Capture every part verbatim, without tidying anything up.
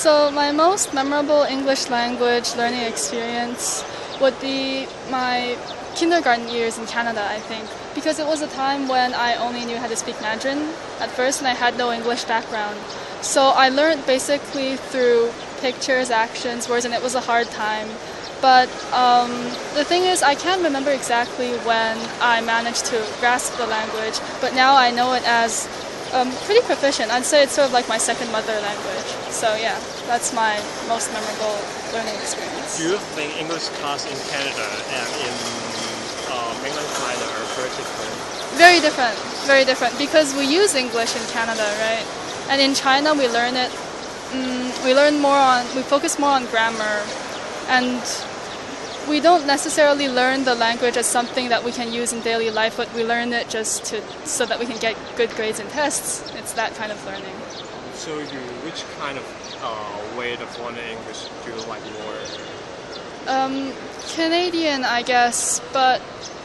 So my most memorable English language learning experience would be my kindergarten years in Canada, I think, because it was a time when I only knew how to speak Mandarin at first and I had no English background. So I learned basically through pictures, actions, words, and it was a hard time. But um, the thing is, I can't remember exactly when I managed to grasp the language, but now I know it as um, pretty proficient. I'd say it's sort of like my second mother language. So yeah, that's my most memorable learning experience. Do you think English class in Canada and in uh, mainland China are very different? Very different, very different, because we use English in Canada, right? And in China, we learn it. Um, we learn more on. We focus more on grammar, and we don't necessarily learn the language as something that we can use in daily life, but we learn it just to so that we can get good grades in tests. It's that kind of learning. So, you, which kind of uh, way of learning English do you like more? Um, Canadian, I guess, but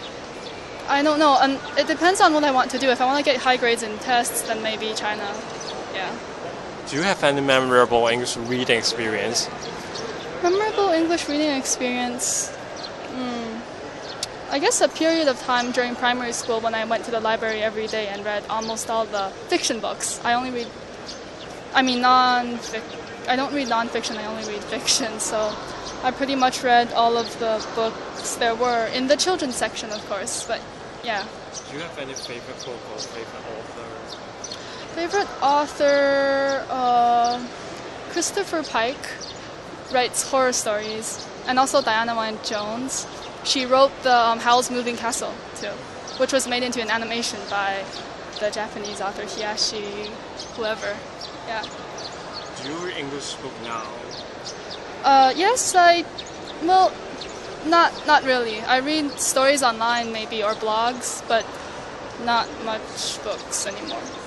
I don't know. And it depends on what I want to do. If I want to get high grades in tests, then maybe China. Yeah. Do you have any memorable English reading experience? Memorable English reading experience? Mm. I guess a period of time during primary school when I went to the library every day and read almost all the fiction books. I only read, I mean, non I don't read non-fiction, I only read fiction. So I pretty much read all of the books there were in the children's section, of course. But yeah. Do you have any favorite book or favorite author? Favorite author, uh, Christopher Pike writes horror stories, and also Diana Wynne Jones. She wrote the um, Howl's Moving Castle too, which was made into an animation by the Japanese author Hiyashi, whoever. Yeah. Do you read English book now? Uh, yes, I. Well, not not really. I read stories online maybe or blogs, but not much books anymore.